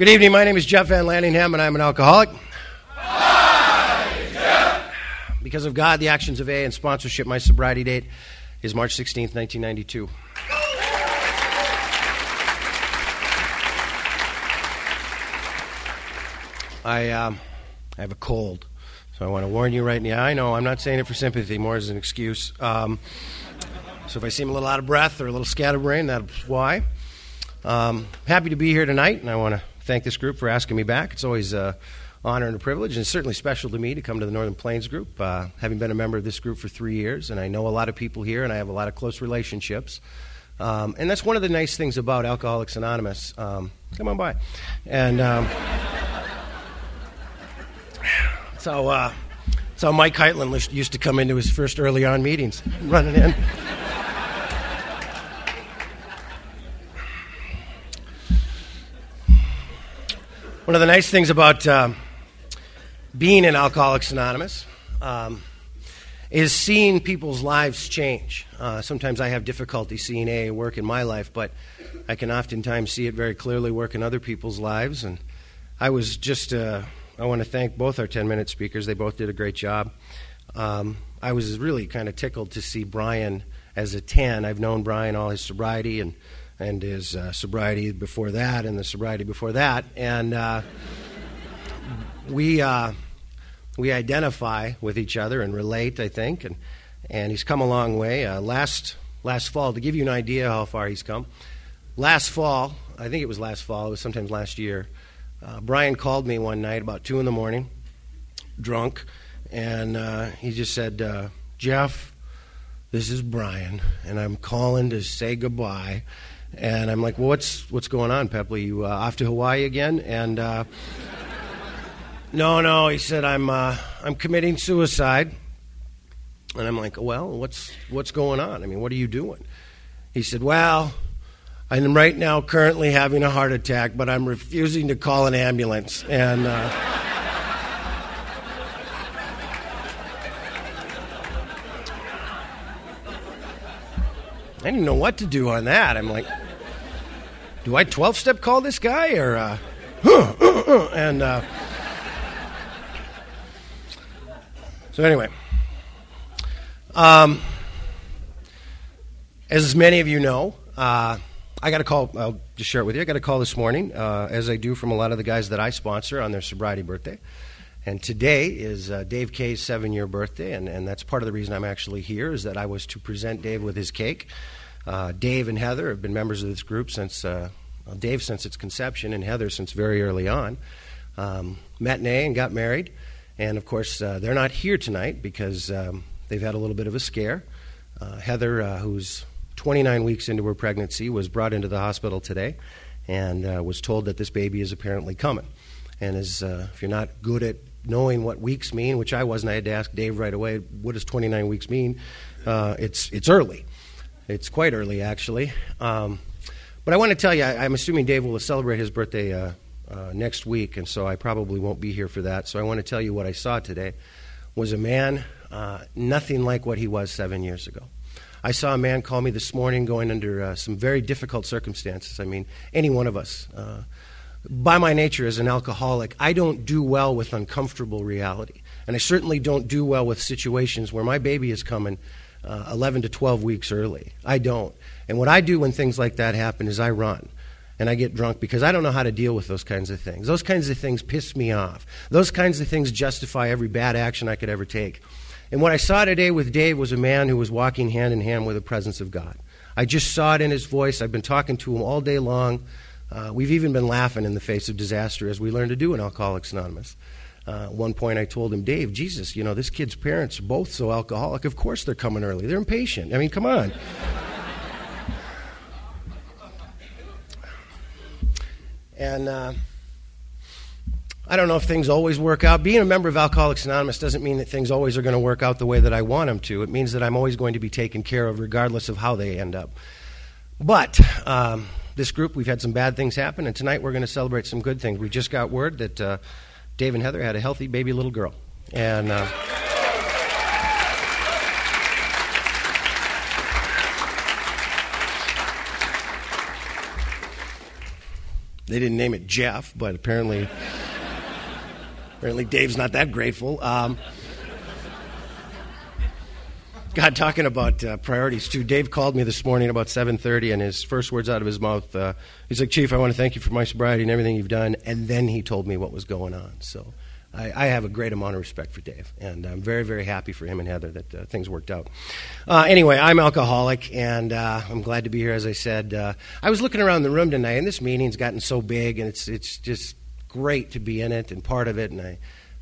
Good evening. My name is Jeff Van Landingham, and I'm an alcoholic. Hi, Jeff. Because of God, the actions of A, and sponsorship, my sobriety date is March 16th, 1992. I have a cold, so I want to warn you right now. I know, I'm not saying it for sympathy, more as an excuse. So if I seem a little out of breath or a little scatterbrained, that's why. Happy to be here tonight, and I want to thank this group for asking me back. It's always an honor and a privilege, and it's certainly special to me to come to the Northern Plains group, having been a member of this group for 3 years, and I know a lot of people here, and I have a lot of close relationships. And that's one of the nice things about Alcoholics Anonymous. Come on by. And so Mike Heitland used to come into his first early on meetings, running in. One of the nice things about being in Alcoholics Anonymous is seeing people's lives change. Sometimes I have difficulty seeing AA work in my life, but I can oftentimes see it very clearly work in other people's lives. And I was just, I want to thank both our 10-minute speakers. They both did a great job. I was really kind of tickled to see Brian as a 10. I've known Brian all his sobriety and his sobriety before that and the sobriety before that. And we identify with each other and relate, I think. And he's come a long way. Last fall, to give you an idea how far he's come, last fall, I think it was last fall, it was sometimes last year, Brian called me one night about 2 in the morning, drunk, and he just said, Jeff, this is Brian, and I'm calling to say goodbye. And I'm like, well, what's going on, Pepley? You off to Hawaii again? And no, he said, I'm committing suicide. And I'm like, well, what's going on? I mean, what are you doing? He said, well, I'm right now currently having a heart attack, but I'm refusing to call an ambulance. And I didn't know what to do on that. I'm like, do I 12-step call this guy or and so anyway, as many of you know, I got a call. I'll just share it with you. I got a call this morning, as I do from a lot of the guys that I sponsor on their sobriety birthday. And today is Dave Kay's 7-year birthday, and that's part of the reason I'm actually here, is that I was to present Dave with his cake. Dave and Heather have been members of this group since, Dave since its conception, and Heather since very early on. Met in AA and got married, and of course they're not here tonight because they've had a little bit of a scare. Heather, who's 29 weeks into her pregnancy, was brought into the hospital today and was told that this baby is apparently coming. And if you're not good at knowing what weeks mean, which I wasn't, I had to ask Dave right away, what does 29 weeks mean? It's early. It's quite early, actually. But I want to tell you, I'm assuming Dave will celebrate his birthday next week, and so I probably won't be here for that. So I want to tell you what I saw today was a man nothing like what he was 7 years ago. I saw a man call me this morning going under some very difficult circumstances. I mean, any one of us. By my nature as an alcoholic, I don't do well with uncomfortable reality. And I certainly don't do well with situations where my baby is coming 11 to 12 weeks early. I don't. And what I do when things like that happen is I run. And I get drunk because I don't know how to deal with those kinds of things. Those kinds of things piss me off. Those kinds of things justify every bad action I could ever take. And what I saw today with Dave was a man who was walking hand in hand with the presence of God. I just saw it in his voice. I've been talking to him all day long. We've even been laughing in the face of disaster as we learn to do in Alcoholics Anonymous. At one point I told him, Dave, Jesus, you know, this kid's parents are both so alcoholic. Of course they're coming early. They're impatient. I mean, come on. And I don't know if things always work out. Being a member of Alcoholics Anonymous doesn't mean that things always are going to work out the way that I want them to. It means that I'm always going to be taken care of regardless of how they end up. But this group, we've had some bad things happen, and tonight we're going to celebrate some good things. We just got word that Dave and Heather had a healthy baby little girl. And They didn't name it Jeff, but apparently Dave's not that grateful. God, talking about priorities, too. Dave called me this morning about 7:30, and his first words out of his mouth, he's like, Chief, I want to thank you for my sobriety and everything you've done. And then he told me what was going on. So I have a great amount of respect for Dave, and I'm very, very happy for him and Heather that things worked out. Anyway, I'm alcoholic, and I'm glad to be here, as I said. I was looking around the room tonight, and this meeting's gotten so big, and it's just great to be in it and part of it, and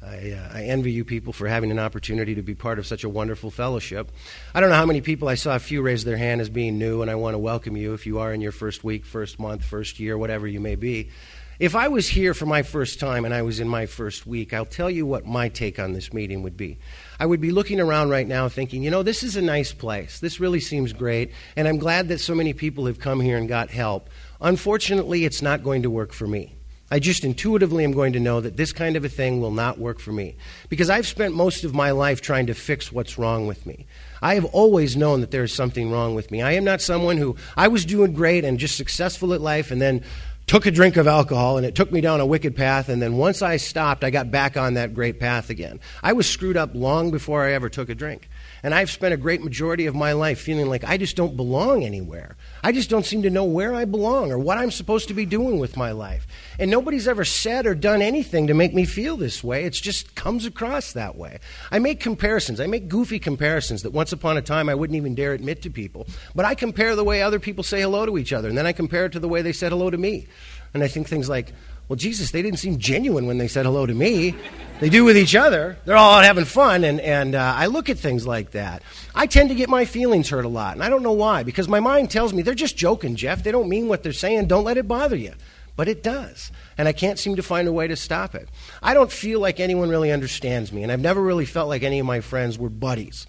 I envy you people for having an opportunity to be part of such a wonderful fellowship. I don't know how many people, I saw a few raise their hand as being new, and I want to welcome you if you are in your first week, first month, first year, whatever you may be. If I was here for my first time and I was in my first week, I'll tell you what my take on this meeting would be. I would be looking around right now thinking, this is a nice place. This really seems great, and I'm glad that so many people have come here and got help. Unfortunately, it's not going to work for me. I just intuitively am going to know that this kind of a thing will not work for me, because I've spent most of my life trying to fix what's wrong with me. I have always known that there is something wrong with me. I am not someone who, I was doing great and just successful at life and then took a drink of alcohol and it took me down a wicked path, and then once I stopped, I got back on that great path again. I was screwed up long before I ever took a drink. And I've spent a great majority of my life feeling like I just don't belong anywhere. I just don't seem to know where I belong or what I'm supposed to be doing with my life. And nobody's ever said or done anything to make me feel this way. It just comes across that way. I make comparisons. I make goofy comparisons that once upon a time I wouldn't even dare admit to people. But I compare the way other people say hello to each other, and then I compare it to the way they said hello to me. And I think things like, well, Jesus, they didn't seem genuine when they said hello to me. They do with each other. They're all out having fun, and I look at things like that. I tend to get my feelings hurt a lot, and I don't know why, because my mind tells me, they're just joking, Jeff. They don't mean what they're saying. Don't let it bother you. But it does, and I can't seem to find a way to stop it. I don't feel like anyone really understands me, and I've never really felt like any of my friends were buddies.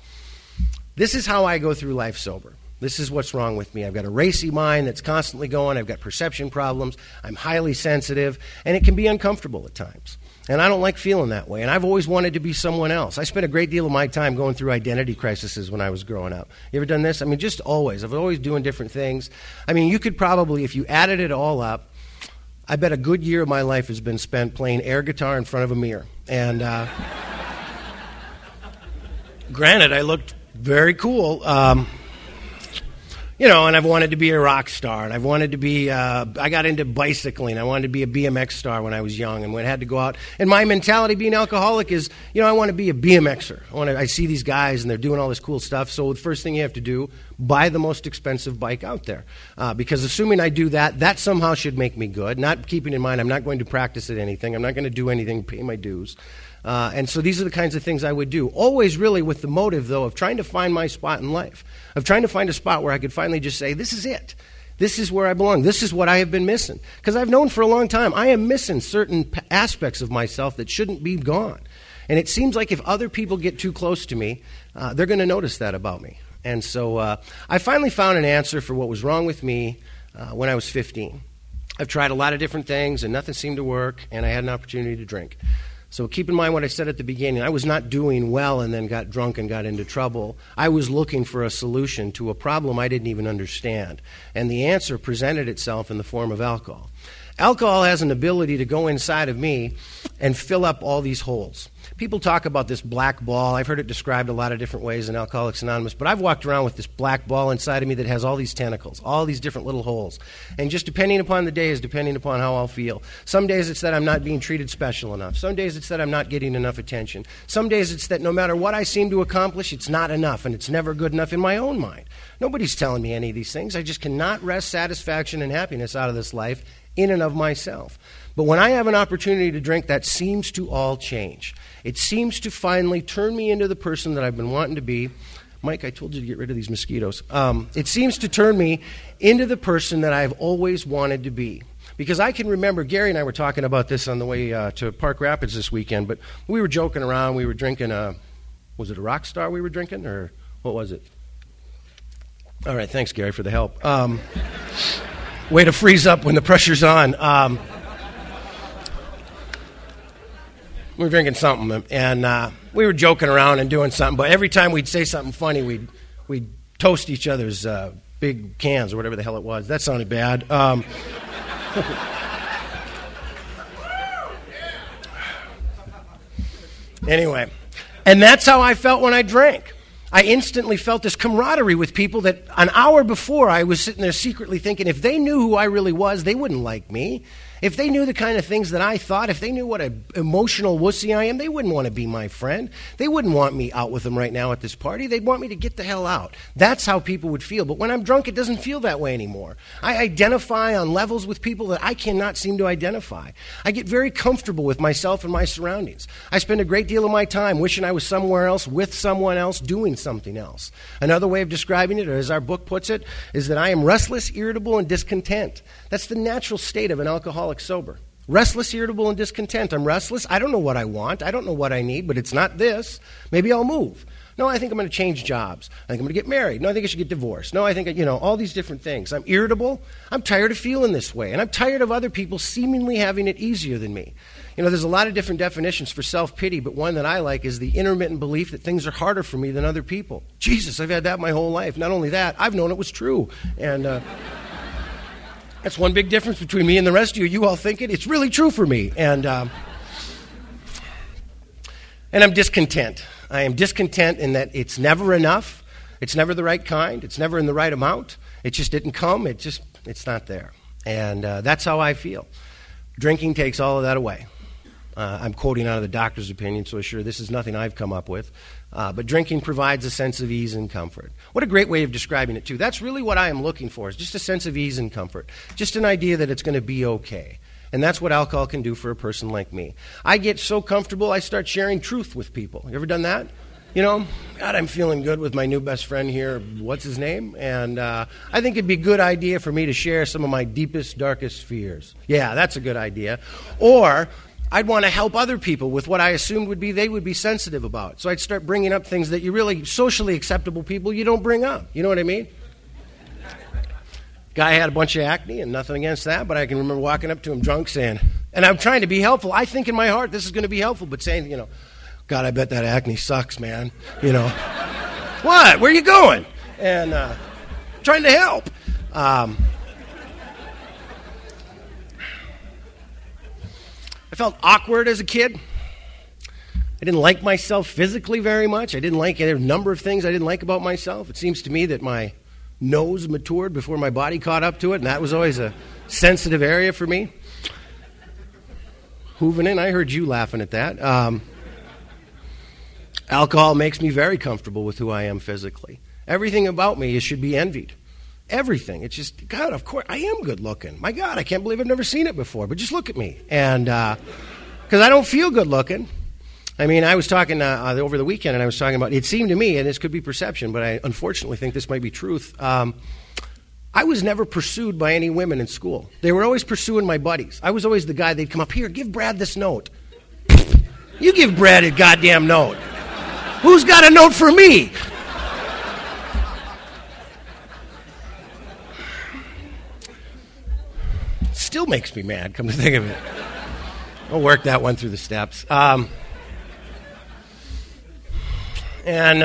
This is how I go through life sober. This is what's wrong with me. I've got a racy mind that's constantly going. I've got perception problems. I'm highly sensitive, and it can be uncomfortable at times. And I don't like feeling that way, and I've always wanted to be someone else. I spent a great deal of my time going through identity crises when I was growing up. You ever done this? I mean, just always. I've always doing different things. I mean, you could probably, if you added it all up, I bet a good year of my life has been spent playing air guitar in front of a mirror. And granted, I looked very cool. And I've wanted to be a rock star, and I've wanted to be, I got into bicycling. I wanted to be a BMX star when I was young, and when I had to go out. And my mentality being alcoholic is, I want to be a BMXer. I see these guys, and they're doing all this cool stuff. So the first thing you have to do, buy the most expensive bike out there. Because assuming I do that somehow should make me good. Not keeping in mind I'm not going to practice at anything. I'm not going to do anything, pay my dues. And so these are the kinds of things I would do. Always really with the motive, though, of trying to find my spot in life. Of trying to find a spot where I could finally just say, this is it. This is where I belong. This is what I have been missing. Because I've known for a long time I am missing certain aspects of myself that shouldn't be gone. And it seems like if other people get too close to me, they're going to notice that about me. And so I finally found an answer for what was wrong with me when I was 15. I've tried a lot of different things, and nothing seemed to work, and I had an opportunity to drink. So keep in mind what I said at the beginning. I was not doing well and then got drunk and got into trouble. I was looking for a solution to a problem I didn't even understand. And the answer presented itself in the form of alcohol. Alcohol has an ability to go inside of me and fill up all these holes. People talk about this black ball. I've heard it described a lot of different ways in Alcoholics Anonymous, but I've walked around with this black ball inside of me that has all these tentacles, all these different little holes. And just depending upon the day is depending upon how I'll feel. Some days it's that I'm not being treated special enough. Some days it's that I'm not getting enough attention. Some days it's that no matter what I seem to accomplish, it's not enough, and it's never good enough in my own mind. Nobody's telling me any of these things. I just cannot wrest satisfaction and happiness out of this life in and of myself. But when I have an opportunity to drink, that seems to all change. It seems to finally turn me into the person that I've been wanting to be. Mike, I told you to get rid of these mosquitoes. It seems to turn me into the person that I've always wanted to be. Because I can remember, Gary and I were talking about this on the way to Park Rapids this weekend, but we were joking around. We were drinking was it a Rock Star we were drinking, or what was it? All right, thanks, Gary, for the help. Way to freeze up when the pressure's on. We were drinking something, and we were joking around and doing something, but every time we'd say something funny, we'd toast each other's big cans or whatever the hell it was. That sounded bad. Anyway, and that's how I felt when I drank. I instantly felt this camaraderie with people that an hour before I was sitting there secretly thinking if they knew who I really was, they wouldn't like me. If they knew the kind of things that I thought, if they knew what an emotional wussy I am, they wouldn't want to be my friend. They wouldn't want me out with them right now at this party. They'd want me to get the hell out. That's how people would feel. But when I'm drunk, it doesn't feel that way anymore. I identify on levels with people that I cannot seem to identify. I get very comfortable with myself and my surroundings. I spend a great deal of my time wishing I was somewhere else, with someone else, doing something else. Another way of describing it, or as our book puts it, is that I am restless, irritable, and discontent. That's the natural state of an alcoholic sober. Restless, irritable, and discontent. I'm restless. I don't know what I want. I don't know what I need, but it's not this. Maybe I'll move. No, I think I'm going to change jobs. I think I'm going to get married. No, I think I should get divorced. No, I think, all these different things. I'm irritable. I'm tired of feeling this way. And I'm tired of other people seemingly having it easier than me. There's a lot of different definitions for self-pity, but one that I like is the intermittent belief that things are harder for me than other people. Jesus, I've had that my whole life. Not only that, I've known it was true. And that's one big difference between me and the rest of you. You all think it. It's really true for me. And I'm discontent. I am discontent in that it's never enough. It's never the right kind. It's never in the right amount. It just didn't come. It's not there. And that's how I feel. Drinking takes all of that away. I'm quoting out of the doctor's opinion, so sure, this is nothing I've come up with. But drinking provides a sense of ease and comfort. What a great way of describing it, too. That's really what I am looking for, is just a sense of ease and comfort. Just an idea that it's going to be okay. And that's what alcohol can do for a person like me. I get so comfortable, I start sharing truth with people. You ever done that? God, I'm feeling good with my new best friend here. What's his name? And I think it'd be a good idea for me to share some of my deepest, darkest fears. Yeah, that's a good idea. Or I'd want to help other people with what I assumed they would be sensitive about. So I'd start bringing up things that you really, socially acceptable people, you don't bring up. You know what I mean? Guy had a bunch of acne, and nothing against that, but I can remember walking up to him drunk saying, and I'm trying to be helpful. I think in my heart this is going to be helpful, but saying, God, I bet that acne sucks, man. What? Where are you going? And trying to help. I felt awkward as a kid. I didn't like myself physically very much. I didn't like a number of things I didn't like about myself. It seems to me that my nose matured before my body caught up to it, and that was always a sensitive area for me. Hoovenin, I heard you laughing at that. Alcohol makes me very comfortable with who I am physically. Everything about me should be envied. Everything. It's just, God, of course, I am good looking. My God, I can't believe I've never seen it before, but just look at me. And because I don't feel good looking. I mean, I was talking over the weekend, and I was talking about, it seemed to me, and this could be perception, but I unfortunately think this might be truth. I was never pursued by any women in school. They were always pursuing my buddies. I was always the guy, they'd come up, here, give Brad this note. You give Brad a goddamn note. Who's got a note for me? Still makes me mad, come to think of it. I'll work that one through the steps. And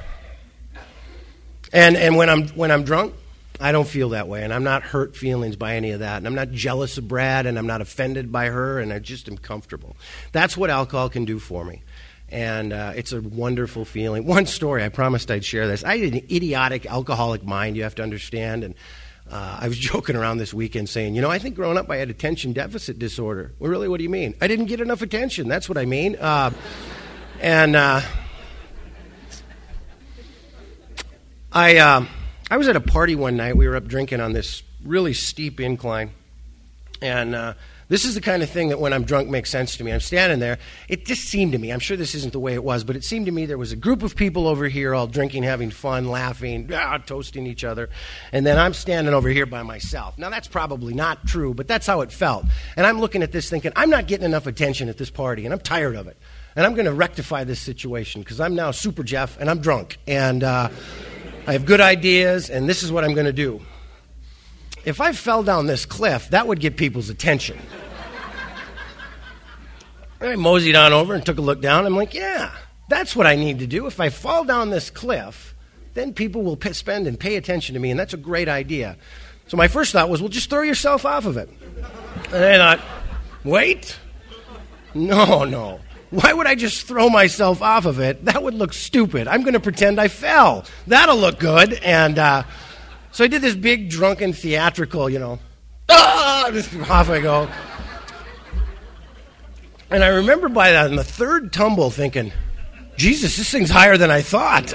when I'm drunk, I don't feel that way, and I'm not hurt feelings by any of that, and I'm not jealous of Brad, and I'm not offended by her, and I just am comfortable. That's what alcohol can do for me, and it's a wonderful feeling. One story, I promised I'd share this. I had an idiotic alcoholic mind, you have to understand, and I was joking around this weekend saying, I think growing up I had attention deficit disorder. Well, really, what do you mean? I didn't get enough attention, that's what I mean. I was at a party one night. We were up drinking on this really steep incline. And this is the kind of thing that when I'm drunk makes sense to me. I'm standing there. It just seemed to me, I'm sure this isn't the way it was, but it seemed to me there was a group of people over here all drinking, having fun, laughing, toasting each other. And then I'm standing over here by myself. Now, that's probably not true, but that's how it felt. And I'm looking at this thinking, I'm not getting enough attention at this party, and I'm tired of it. And I'm going to rectify this situation because I'm now Super Jeff, and I'm drunk. And I have good ideas, and this is what I'm going to do. If I fell down this cliff, that would get people's attention. I moseyed on over and took a look down. I'm like, yeah, that's what I need to do. If I fall down this cliff, then people will spend and pay attention to me, and that's a great idea. So my first thought was, well, just throw yourself off of it. And I thought, wait, no. Why would I just throw myself off of it? That would look stupid. I'm going to pretend I fell. That'll look good. And so I did this big drunken theatrical, off I go. And I remember by that, in the third tumble, thinking, Jesus, this thing's higher than I thought.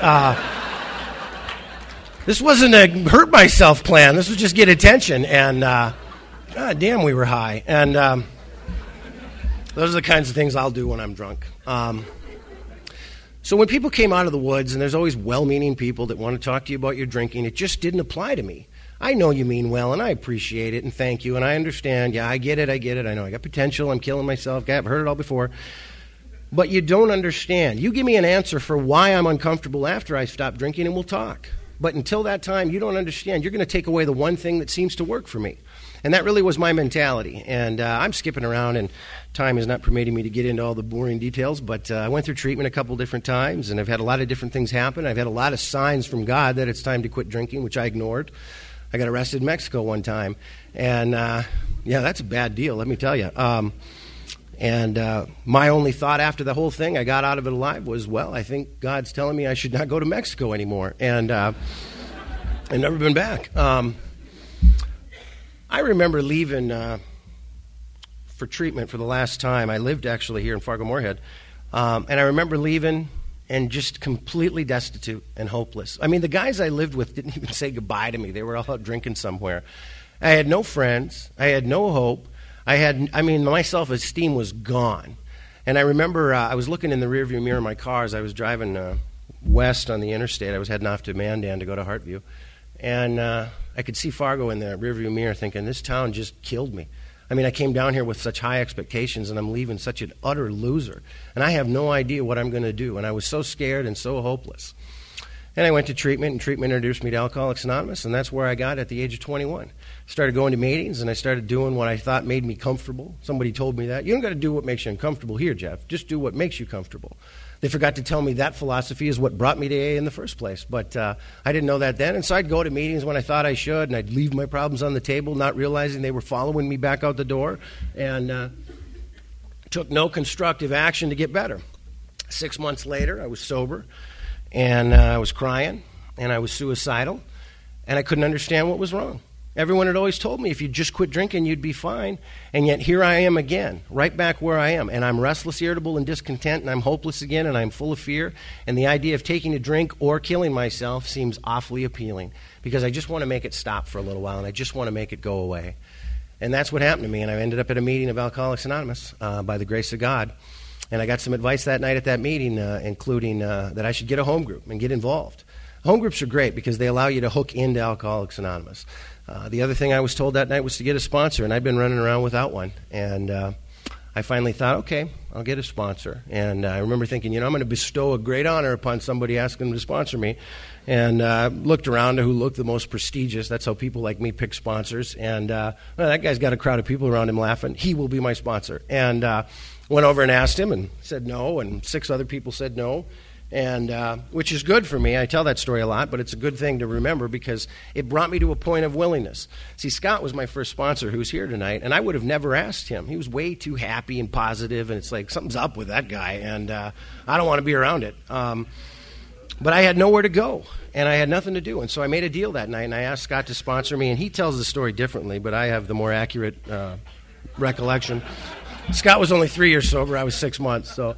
This wasn't a hurt myself plan. This was just get attention. And God damn, we were high. And those are the kinds of things I'll do when I'm drunk. So when people came out of the woods, and there's always well-meaning people that want to talk to you about your drinking, it just didn't apply to me. I know you mean well, and I appreciate it, and thank you, and I understand. Yeah, I get it. I know I got potential. I'm killing myself. I've heard it all before. But you don't understand. You give me an answer for why I'm uncomfortable after I stop drinking, and we'll talk. But until that time, you don't understand. You're going to take away the one thing that seems to work for me. And that really was my mentality. And I'm skipping around, and time is not permitting me to get into all the boring details, but I went through treatment a couple different times, and I've had a lot of different things happen. I've had a lot of signs from God that it's time to quit drinking, which I ignored. I got arrested in Mexico one time. And, yeah, that's a bad deal, let me tell you. And my only thought after the whole thing, I got out of it alive, was, well, I think God's telling me I should not go to Mexico anymore. And I've never been back. I remember leaving for treatment for the last time. I lived actually here in Fargo-Moorhead. And I remember leaving and just completely destitute and hopeless. I mean, the guys I lived with didn't even say goodbye to me. They were all out drinking somewhere. I had no friends. I had no hope. My self-esteem was gone. And I remember I was looking in the rearview mirror of my car as I was driving west on the interstate. I was heading off to Mandan to go to Hartview. And I could see Fargo in the rearview mirror thinking, this town just killed me. I mean, I came down here with such high expectations, and I'm leaving such an utter loser. And I have no idea what I'm going to do. And I was so scared and so hopeless. And I went to treatment, and treatment introduced me to Alcoholics Anonymous, and that's where I got at the age of 21. Started going to meetings, and I started doing what I thought made me comfortable. Somebody told me that. You don't got to do what makes you uncomfortable here, Jeff. Just do what makes you comfortable. They forgot to tell me that philosophy is what brought me to AA in the first place. But I didn't know that then. And so I'd go to meetings when I thought I should, and I'd leave my problems on the table, not realizing they were following me back out the door, and took no constructive action to get better. 6 months later, I was sober, and I was crying, and I was suicidal, and I couldn't understand what was wrong. Everyone had always told me if you just quit drinking, you'd be fine. And yet here I am again, right back where I am. And I'm restless, irritable, and discontent, and I'm hopeless again, and I'm full of fear. And the idea of taking a drink or killing myself seems awfully appealing because I just want to make it stop for a little while, and I just want to make it go away. And that's what happened to me. And I ended up at a meeting of Alcoholics Anonymous by the grace of God. And I got some advice that night at that meeting, including that I should get a home group and get involved. Home groups are great because they allow you to hook into Alcoholics Anonymous. The other thing I was told that night was to get a sponsor, and I'd been running around without one. And I finally thought, okay, I'll get a sponsor. And I remember thinking, I'm going to bestow a great honor upon somebody asking them to sponsor me. And looked around to who looked the most prestigious. That's how people like me pick sponsors. And that guy's got a crowd of people around him laughing. He will be my sponsor. And went over and asked him and said no, and 6 other people said no. And which is good for me. I tell that story a lot, but it's a good thing to remember because it brought me to a point of willingness. See, Scott was my first sponsor who's here tonight, and I would have never asked him. He was way too happy and positive, and it's like something's up with that guy, and I don't want to be around it. But I had nowhere to go, and I had nothing to do. And so I made a deal that night, and I asked Scott to sponsor me, and he tells the story differently, but I have the more accurate recollection. Scott was only 3 years sober. I was 6 months, so...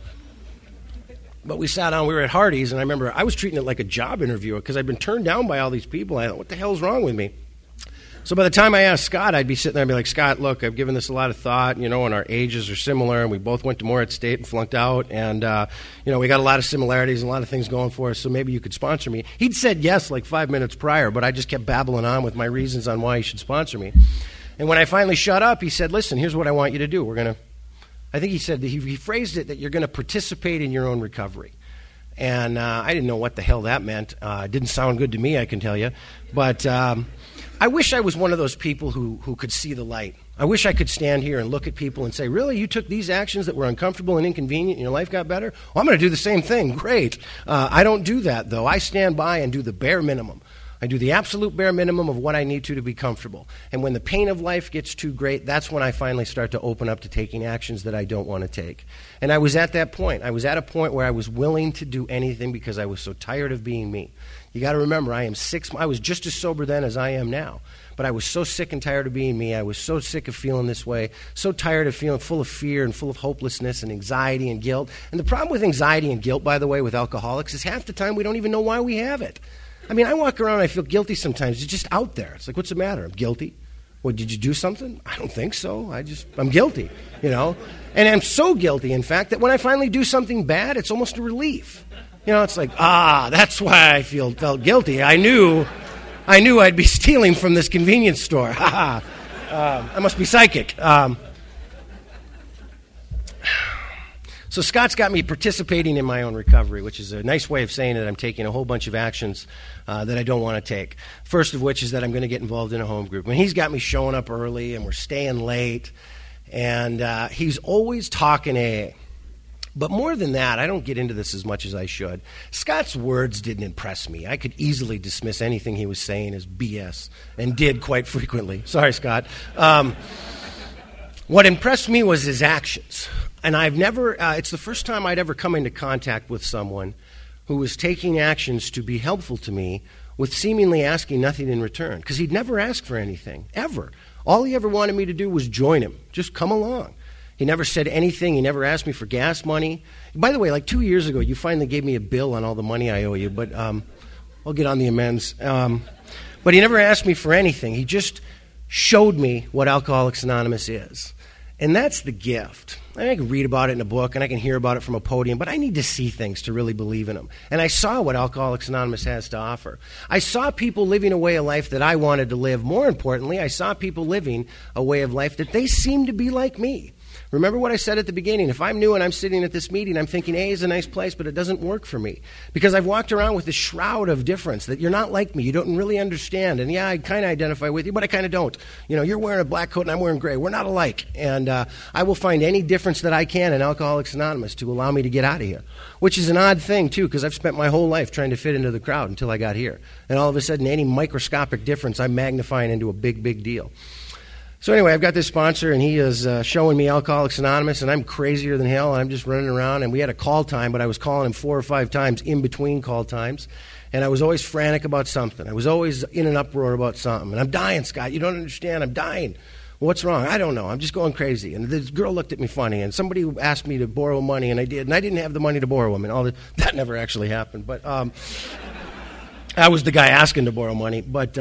But we sat down, we were at Hardee's, and I remember I was treating it like a job interview because I'd been turned down by all these people. I thought, what the hell's wrong with me? So by the time I asked Scott, I'd be sitting there and be like, Scott, look, I've given this a lot of thought, and our ages are similar, and we both went to Moorhead State and flunked out, and, we got a lot of similarities and a lot of things going for us, so maybe you could sponsor me. He'd said yes like 5 minutes prior, but I just kept babbling on with my reasons on why he should sponsor me. And when I finally shut up, he said, listen, here's what I want you to do. I think he said, he phrased it that you're going to participate in your own recovery. And I didn't know what the hell that meant. It didn't sound good to me, I can tell you. But I wish I was one of those people who could see the light. I wish I could stand here and look at people and say, really, you took these actions that were uncomfortable and inconvenient and your life got better? Well, I'm going to do the same thing. Great. I don't do that, though. I stand by and do the bare minimum. I do the absolute bare minimum of what I need to be comfortable. And when the pain of life gets too great, that's when I finally start to open up to taking actions that I don't want to take. And I was at that point. I was at a point where I was willing to do anything because I was so tired of being me. You got to remember, I was just as sober then as I am now. But I was so sick and tired of being me. I was so sick of feeling this way, so tired of feeling full of fear and full of hopelessness and anxiety and guilt. And the problem with anxiety and guilt, by the way, with alcoholics is half the time we don't even know why we have it. I mean, I walk around and I feel guilty sometimes. It's just out there. It's like, what's the matter? I'm guilty. What, did you do something? I don't think so. I'm guilty, you know. And I'm so guilty, in fact, that when I finally do something bad, it's almost a relief. You know, it's like, that's why I felt guilty. I knew I'd be stealing from this convenience store. I must be psychic. So Scott's got me participating in my own recovery, which is a nice way of saying that I'm taking a whole bunch of actions that I don't want to take. First of which is that I'm going to get involved in a home group. And he's got me showing up early, and we're staying late. And he's always talking AA. But more than that, I don't get into this as much as I should. Scott's words didn't impress me. I could easily dismiss anything he was saying as BS, and did quite frequently. Sorry, Scott. What impressed me was his actions. And I've never, it's the first time I'd ever come into contact with someone who was taking actions to be helpful to me with seemingly asking nothing in return. Because he'd never asked for anything, ever. All he ever wanted me to do was join him, just come along. He never said anything. He never asked me for gas money. By the way, like 2 years ago, you finally gave me a bill on all the money I owe you, but I'll get on the amends. But he never asked me for anything. He just showed me what Alcoholics Anonymous is. And that's the gift. I can read about it in a book, and I can hear about it from a podium, but I need to see things to really believe in them. And I saw what Alcoholics Anonymous has to offer. I saw people living a way of life that I wanted to live. More importantly, I saw people living a way of life that they seemed to be like me. Remember what I said at the beginning. If I'm new and I'm sitting at this meeting, I'm thinking A is a nice place, but it doesn't work for me. Because I've walked around with this shroud of difference, that you're not like me. You don't really understand. And yeah, I kind of identify with you, but I kind of don't. You know, you're wearing a black coat and I'm wearing gray. We're not alike. And I will find any difference that I can in Alcoholics Anonymous to allow me to get out of here. Which is an odd thing, too, because I've spent my whole life trying to fit into the crowd until I got here. And all of a sudden, any microscopic difference, I'm magnifying into a big, big deal. So anyway, I've got this sponsor, and he is showing me Alcoholics Anonymous, and I'm crazier than hell, and I'm just running around. And we had a call time, but I was calling him 4 or 5 times in between call times. And I was always frantic about something. I was always in an uproar about something. And I'm dying, Scott. You don't understand. I'm dying. What's wrong? I don't know. I'm just going crazy. And this girl looked at me funny, and somebody asked me to borrow money, and I did. And I didn't have the money to borrow them. And that never actually happened. But I was the guy asking to borrow money. But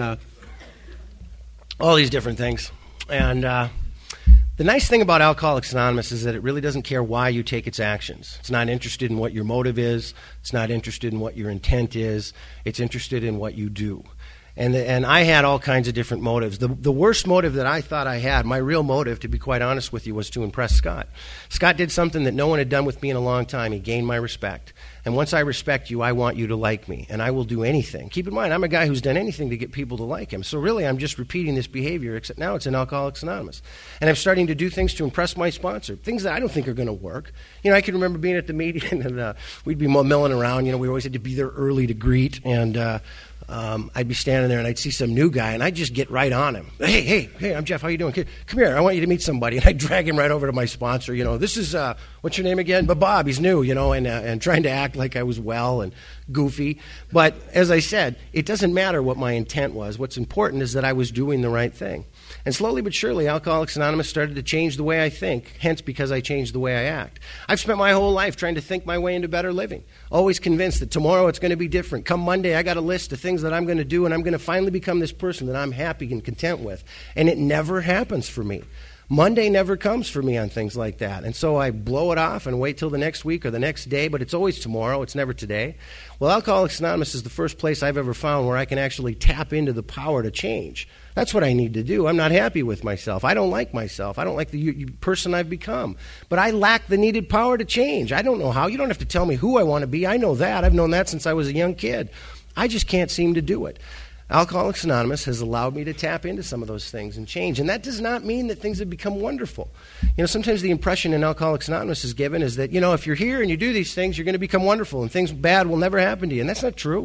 all these different things. And the nice thing about Alcoholics Anonymous is that it really doesn't care why you take its actions. It's not interested in what your motive is. It's not interested in what your intent is. It's interested in what you do. And I had all kinds of different motives. The worst motive that I thought I had, my real motive, to be quite honest with you, was to impress Scott. Scott did something that no one had done with me in a long time. He gained my respect. And once I respect you, I want you to like me. And I will do anything. Keep in mind, I'm a guy who's done anything to get people to like him. So really, I'm just repeating this behavior, except now it's in Alcoholics Anonymous. And I'm starting to do things to impress my sponsor, things that I don't think are going to work. You know, I can remember being at the meeting, and we'd be milling around. You know, we always had to be there early to greet, and I'd be standing there, and I'd see some new guy, and I'd just get right on him. Hey, I'm Jeff. How you doing? Come here. I want you to meet somebody. And I'd drag him right over to my sponsor. You know, this is, what's your name again? But Bob, he's new, you know, and trying to act like I was well and goofy. But as I said, it doesn't matter what my intent was. What's important is that I was doing the right thing. And slowly but surely, Alcoholics Anonymous started to change the way I think, hence because I changed the way I act. I've spent my whole life trying to think my way into better living, always convinced that tomorrow it's going to be different. Come Monday, I got a list of things that I'm going to do, and I'm going to finally become this person that I'm happy and content with. And it never happens for me. Monday never comes for me on things like that. And so I blow it off and wait till the next week or the next day, but it's always tomorrow. It's never today. Well, Alcoholics Anonymous is the first place I've ever found where I can actually tap into the power to change. That's what I need to do. I'm not happy with myself. I don't like myself. I don't like the person I've become. But I lack the needed power to change. I don't know how. You don't have to tell me who I want to be. I know that. I've known that since I was a young kid. I just can't seem to do it. Alcoholics Anonymous has allowed me to tap into some of those things and change. And that does not mean that things have become wonderful. You know, sometimes the impression in Alcoholics Anonymous is given is that, you know, if you're here and you do these things, you're going to become wonderful and things bad will never happen to you. And that's not true.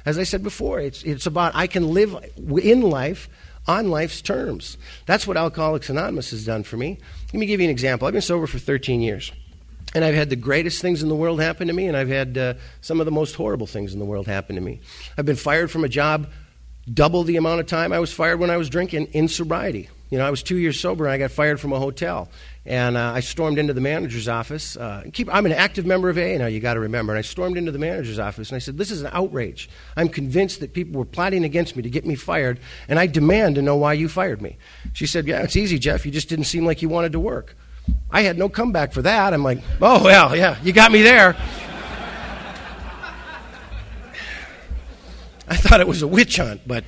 As I said before, it's about I can live in life on life's terms. That's what Alcoholics Anonymous has done for me. Let me give you an example. I've been sober for 13 years. And I've had the greatest things in the world happen to me, and I've had some of the most horrible things in the world happen to me. I've been fired from a job double the amount of time I was fired when I was drinking in sobriety. You know, I was 2 years sober, and I got fired from a hotel. And I stormed into the manager's office. I'm an active member of AA now, you got to remember. And I stormed into the manager's office, and I said, this is an outrage. I'm convinced that people were plotting against me to get me fired, and I demand to know why you fired me. She said, yeah, it's easy, Jeff. You just didn't seem like you wanted to work. I had no comeback for that. I'm like, oh, well, yeah, you got me there. I thought it was a witch hunt, but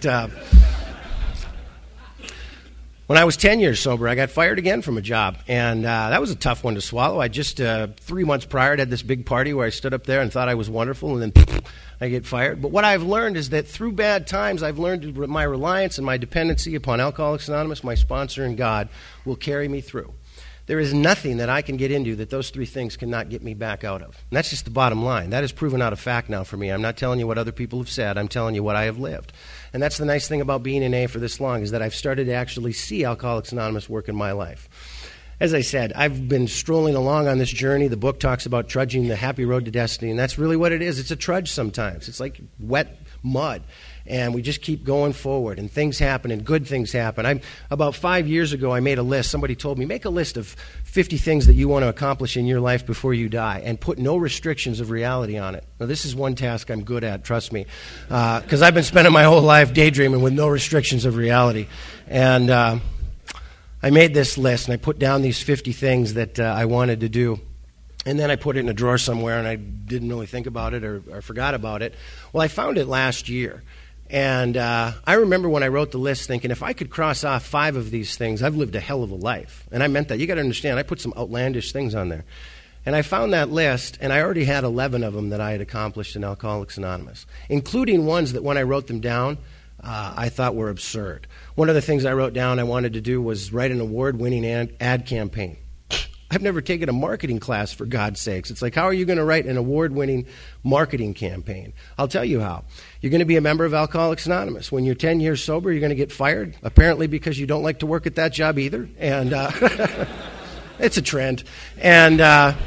when I was 10 years sober, I got fired again from a job, and that was a tough one to swallow. I just, 3 months prior, had this big party where I stood up there and thought I was wonderful, and then I get fired. But what I've learned is that through bad times, I've learned my reliance and my dependency upon Alcoholics Anonymous, my sponsor, and God will carry me through. There is nothing that I can get into that those three things cannot get me back out of. And that's just the bottom line. That is proven out a fact now for me. I'm not telling you what other people have said. I'm telling you what I have lived. And that's the nice thing about being in AA for this long, is that I've started to actually see Alcoholics Anonymous work in my life. As I said, I've been strolling along on this journey. The book talks about trudging the happy road to destiny, and that's really what it is. It's a trudge sometimes. It's like wet mud. And we just keep going forward, and things happen, and good things happen. About 5 years ago, I made a list. Somebody told me, make a list of 50 things that you want to accomplish in your life before you die, and put no restrictions of reality on it. Now, this is one task I'm good at, trust me, because I've been spending my whole life daydreaming with no restrictions of reality. And I made this list, and I put down these 50 things that I wanted to do. And then I put it in a drawer somewhere, and I didn't really think about it or forgot about it. Well, I found it last year. And I remember when I wrote the list thinking, if I could cross off 5 of these things, I've lived a hell of a life. And I meant that. You got to understand, I put some outlandish things on there. And I found that list, and I already had 11 of them that I had accomplished in Alcoholics Anonymous, including ones that when I wrote them down, I thought were absurd. One of the things I wrote down I wanted to do was write an award-winning ad campaign. I've never taken a marketing class, for God's sakes. It's like, how are you going to write an award-winning marketing campaign? I'll tell you how. You're going to be a member of Alcoholics Anonymous. When you're 10 years sober, you're going to get fired, apparently because you don't like to work at that job either. And it's a trend. And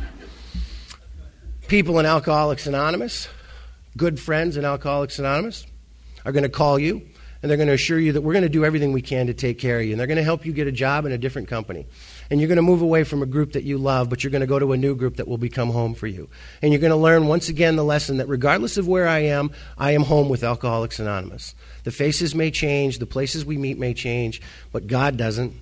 people in Alcoholics Anonymous, good friends in Alcoholics Anonymous, are going to call you, and they're going to assure you that we're going to do everything we can to take care of you. And they're going to help you get a job in a different company. And you're going to move away from a group that you love, but you're going to go to a new group that will become home for you. And you're going to learn once again the lesson that regardless of where I am home with Alcoholics Anonymous. The faces may change, the places we meet may change, but God doesn't.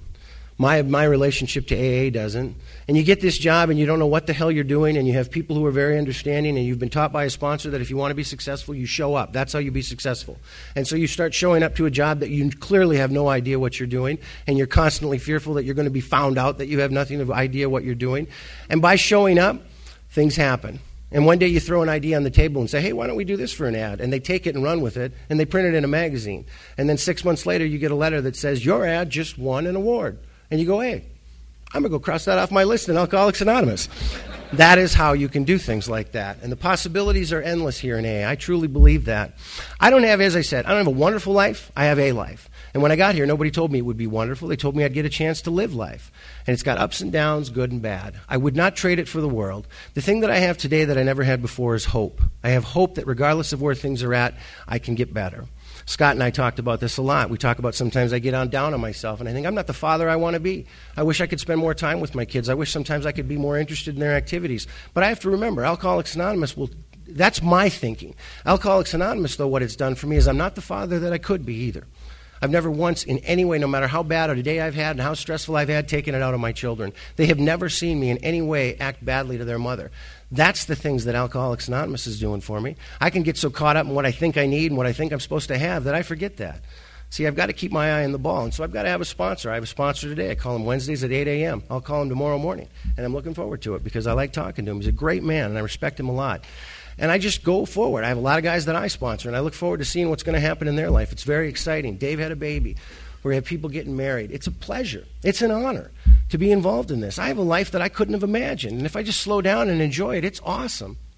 My relationship to AA doesn't. And you get this job and you don't know what the hell you're doing, and you have people who are very understanding, and you've been taught by a sponsor that if you want to be successful, you show up. That's how you be successful. And so you start showing up to a job that you clearly have no idea what you're doing, and you're constantly fearful that you're going to be found out, that you have nothing of idea what you're doing. And by showing up, things happen. And one day you throw an idea on the table and say, hey, why don't we do this for an ad? And they take it and run with it, and they print it in a magazine. And then 6 months later, you get a letter that says, your ad just won an award. And you go, hey, I'm going to go cross that off my list in Alcoholics Anonymous. That is how you can do things like that. And the possibilities are endless here in AA. I truly believe that. I don't have, as I said, I don't have a wonderful life. I have a life. And when I got here, nobody told me it would be wonderful. They told me I'd get a chance to live life. And it's got ups and downs, good and bad. I would not trade it for the world. The thing that I have today that I never had before is hope. I have hope that regardless of where things are at, I can get better. Scott and I talked about this a lot. We talk about sometimes I get down on myself, and I think I'm not the father I want to be. I wish I could spend more time with my kids. I wish sometimes I could be more interested in their activities. But I have to remember, Alcoholics Anonymous that's my thinking. Alcoholics Anonymous, though, what it's done for me is I'm not the father that I could be either. I've never once in any way, no matter how bad a day I've had and how stressful I've had, taken it out on my children. They have never seen me in any way act badly to their mother. That's the things that Alcoholics Anonymous is doing for me. I can get so caught up in what I think I need and what I think I'm supposed to have that I forget that. See, I've got to keep my eye on the ball, and so I've got to have a sponsor. I have a sponsor today. I call him Wednesdays at 8 a.m. I'll call him tomorrow morning, and I'm looking forward to it because I like talking to him. He's a great man, and I respect him a lot. And I just go forward. I have a lot of guys that I sponsor, and I look forward to seeing what's going to happen in their life. It's very exciting. Dave had a baby. We have people getting married. It's a pleasure. It's an honor to be involved in this. I have a life that I couldn't have imagined. And if I just slow down and enjoy it, it's awesome.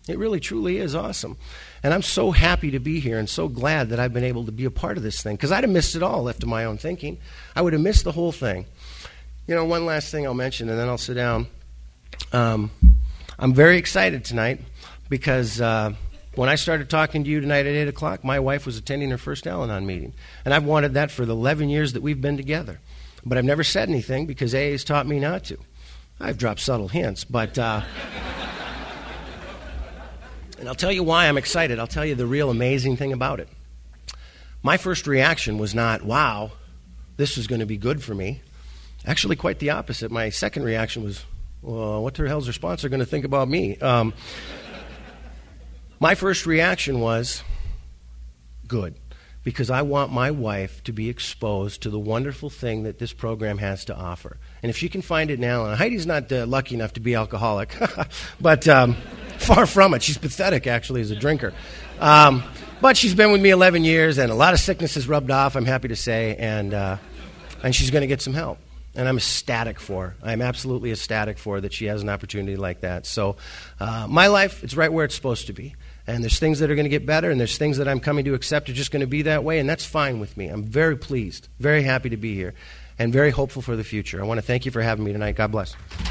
It really, truly is awesome. And I'm so happy to be here and so glad that I've been able to be a part of this thing, because I'd have missed it all left to my own thinking. I would have missed the whole thing. You know, one last thing I'll mention, and then I'll sit down. I'm very excited tonight because when I started talking to you tonight at 8 o'clock, my wife was attending her first Al-Anon meeting. And I've wanted that for the 11 years that we've been together. But I've never said anything because AA has taught me not to. I've dropped subtle hints, but... And I'll tell you why I'm excited. I'll tell you the real amazing thing about it. My first reaction was not, wow, this is going to be good for me. Actually, quite the opposite. My second reaction was, well, what the hell's their sponsor going to think about me? My first reaction was, good, because I want my wife to be exposed to the wonderful thing that this program has to offer. And if she can find it now, and Heidi's not lucky enough to be alcoholic, but far from it. She's pathetic, actually, as a drinker. But she's been with me 11 years, and a lot of sickness has rubbed off, I'm happy to say, and she's going to get some help. And I'm ecstatic for her. I'm absolutely ecstatic for her that she has an opportunity like that. So my life, it's right where it's supposed to be. And there's things that are going to get better, and there's things that I'm coming to accept are just going to be that way, and that's fine with me. I'm very pleased, very happy to be here, and very hopeful for the future. I want to thank you for having me tonight. God bless.